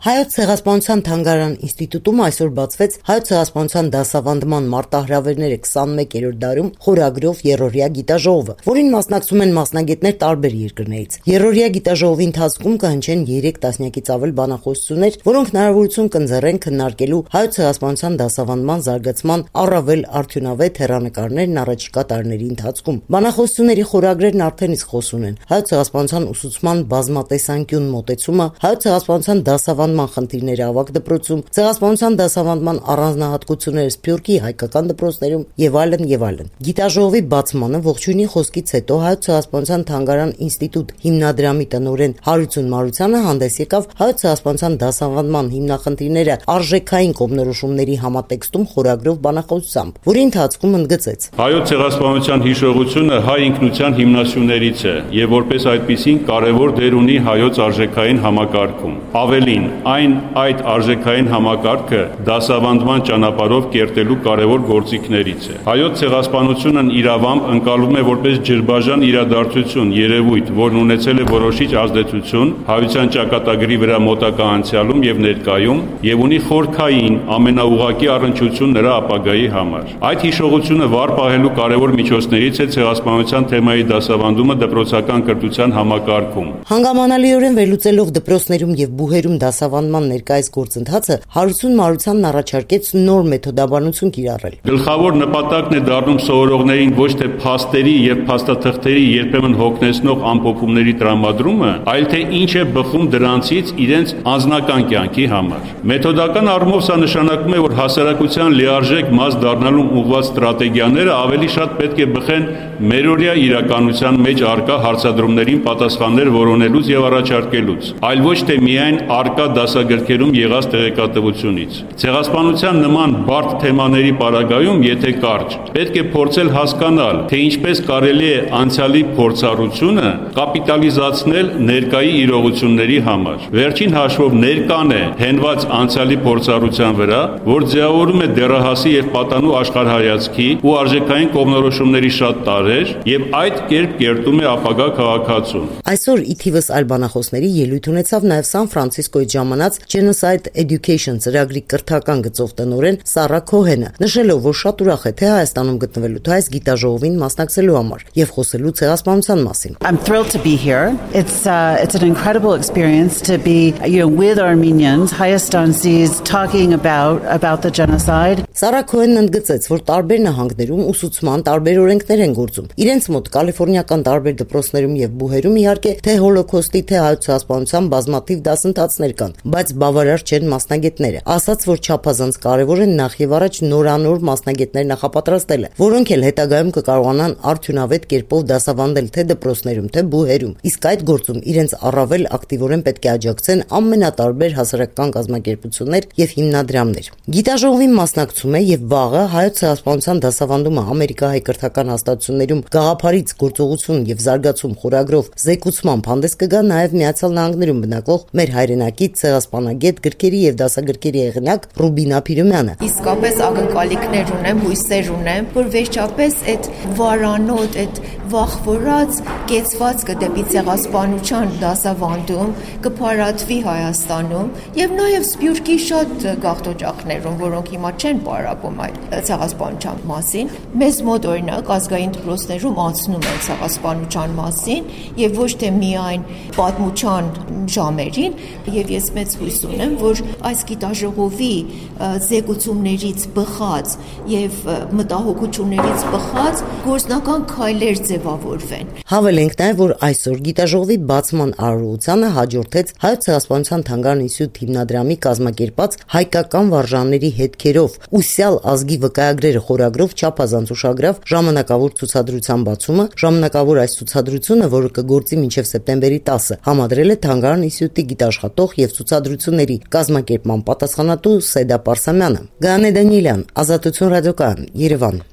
Հայոց ցեղասպանության թանգարան ինստիտուտում այսօր բացվեց Հայոց ցեղասպանության դասավանդման մարտահրավերները 21-րդ դարում խորագրով երրորդյա գիտաժողովը, որին մասնակցում են մասնագետներ տարբեր երկրներից։ Երրորդյա գիտաժողովի ընթացքում կհնչեն 3 տասնյակից ավել բանախոսություններ, որոնք հնարավորություն կընձեռեն քննարկելու Հայոց ցեղասպանության դասավանդման զարգացման առավել արդյունավետ հեռանկարներն առաջիկա տարիների ընթացքում։ Բանախոսությունների խորագրերն արդեն իսկ խոսուն են Հայոց ցեղասպանության ուսուցման բազմատեսանկյուն մոտեցումը, Հայոց ցեղասպանության դասավանդման խնդիրները ավագ դպրոցում, ցեղասպանության դասավանդման առանձնահատկությունները Սփյուռքի հայկական դպրոցներում եւ այլն եւ այլն։ Գիտաժողովի բացմանը ողջույնի խոսքից հետո Հայոց ցեղասպանության թանգարան ինստիտուտ հիմնադրամի տնօրեն Հարություն Մարությանը հանդես եկավ Հայոց ցեղասպանության դասավանդման հիմնախնդիրները արժեքային կողմնորոշումների համատեքստում խորագրով բանախոսությամբ, որի ընթացքում ընդգծեց. Հայոց ցեղասպանության հիշողությունը հայ ինքնության հիմնասյուներից է եւ որպես այդպիսին կարեւոր դեր ունի հայոց արժեքային համակարգում։ Ավելին, այդ արժեքային համակարգը դասավանդման ճանապարհով կերտելու կարևոր գործիքներից է։ Հայոց ցեղասպանությունն իրավամբ ընկալվում է որպես ջրբաժան իրադարձություն, երևույթ, որն ունեցել է որոշիչ ազդեցություն հայության ճակատագրի վրա մոտակա անցյալում եւ ներկայում եւ ունի խորքային ամենաուղղակի առնչություն նրա ապագայի համար։ Այդ հիշողությունը վառ պահելու կարևոր միջոցներից է ցեղասպանության թեմայի դասավանդումը դպրոցական կրթության համակարգում։ Հանգամանալիորեն վերլուծելով դպրոցներում եւ բուհերում դասավանդման ներկայիս գործընթացը Հարություն Մարությանն առաջարկեց նոր մեթոդաբանություն կիրառել։ Գլխավոր նպատակն է դառնում սովորողներին ոչ թե փաստերի եւ փաստաթղթերի երբեմն հոգնեցնող ամփոփումների տրամադրումը, այլ թե ինչ է բխում դրանցից իրենց անձնական կյանքի համար։ Մեթոդական առումով սա նշանակում է, որ հասարակության լիարժեք մաս դառնալուն ուղղված ստրատեգիաները ավելի շատ պետք է բխեն մերօրյա իրականության մեջ առկա հարցադրումներին պատասխաններ որոնելուց եւ առաջարկելուց, այլ ոչ թե միայն առկա դասագրքերում եղած տեղեկատվությունից։ Ցեղասպանության նման բարդ թեմաների պարագայում, եթե կարճ, պետք է փորձել հասկանալ, թե ինչպես կարելի է անցյալի փորձառությունը կապիտալիզացնել ներկայի իրողությունների համար։ Վերջին հաշվով ներկան է հենված անցյալի փորձառության վրա, որ ձևավորում է դեռահասի եւ պատանու աշխարհայացքի ու արժեքային կողմնորոշումների շատ տարրեր եւ այդ կերպ կերտում է ապագա քաղաքացուն։ Այսօր ի թիվս այլ բանախոսների ելույթ ունեցավ նաեւ Սան Ֆրանցիսկոյից ժամանած Genocide Education ծրագրի կրթական գծով տնօրեն Սառա Քոհենը, նշելով, որ շատ ուրախ է թե Հայաստանում գտնվելու, թե այս գիտաժողովին մասնակցելու համար եւ խոսելու ցեղասպանության մասին։ I'm thrilled to be here. It's an incredible experience to be, with Armenians, Հայաստանցիս talking about the genocide. Սառա Քոհենն ընդգծեց, որ տարբեր նահանգներում ուսուցման տարբեր օրենքներ են գործում։ Իրենց մոտ կալիֆոռնիական տարբեր դպրոցներում եւ բուհերում իհարկե թե հոլոկոստի, թե հայոց ցեղասպանության բազմաթիվ դասընթացներ կան, բայց բավարար չեն մասնագետները։ Ասաց, որ չափազանց կարևոր է նախ եւ առաջ նորանոր մասնագետներ նախապատրաստելը, որոնք էլ հետագայում կկարողանան արդյունավետ կերպով դասավանդել թե դպրոցներում, թե բուհերում։ Իսկ այդ գործում իրենց առավել ակտիվորեն պետք է աջակցեն ամենատարբեր հասարակական կազմակերպություններ եւ հիմնադրամներ։ Գիտաժողովի մասնակցում է եւ վաղը Հայոց ցեղասպանության դասավանդումը Ամերիկահայ կրթական հաստատություններում գաղափարից գործողություն եւ զարգացում խորագրով զեկուցման հանդես կգա նաեւ Միացյալ Նահանգներում բնակվող մեր հայրենակից ցեղասպանագետ գրքերի եւ դասագրքերի հեղինակ Ռուբինա Փիրոմյանը։ Իսկապես ակնկալիքներ ունեմ, հույսեր ունեմ, որ վերջապես այդ վարանոտ, այդ վախվորած կեցվածքը դեպի ցեղասպանության դասավանդում կփարատվի Հայաստանում եւ նաեւ Սփյուռքի շատ գաղթօջախներում, որոնք հիմա չեն պարապում այդ ցեղասպանության մասին։ Մեզ մոտ օրինակ ազգային դպրոցներում անցնում է ցեղասպանության մասին եւ ոչ թե միայն պատմության ժամերին, եւ ես մեծ հույս ունեմ, որ այս գիտաժողովի զեկուցումներից բխած եւ մտահոգություններից բխած գործնական քայլեր ձևավորվեն։ Հավելենք նաեւ, որ այսօր գիտաժողովի բացման արարողությանը հաջորդեց Հայոց ցեղասպանության թանգարան ինստիտուտ հիմնադրամի կազմակերպած հայկական վարժանների հետքերով ուսյալ ազգի վկայագրերը խորագրով չափազանց ուշագրավ ժամանակավոր ցուցադրության բացումը։ Ժամանակավոր այս ցուցադրությունը, որը կգործի մինչև սեպտեմբերի 10-ը, համադրել է թանգարան ինստիտուտի գիտաշխատող եւ ցուցադրությունների կազմակերպման պատասխանատու Սեդա Պարսամյանը։ Գաներ Դանիելյան, Ազատություն ռադիոկայան, Երևան։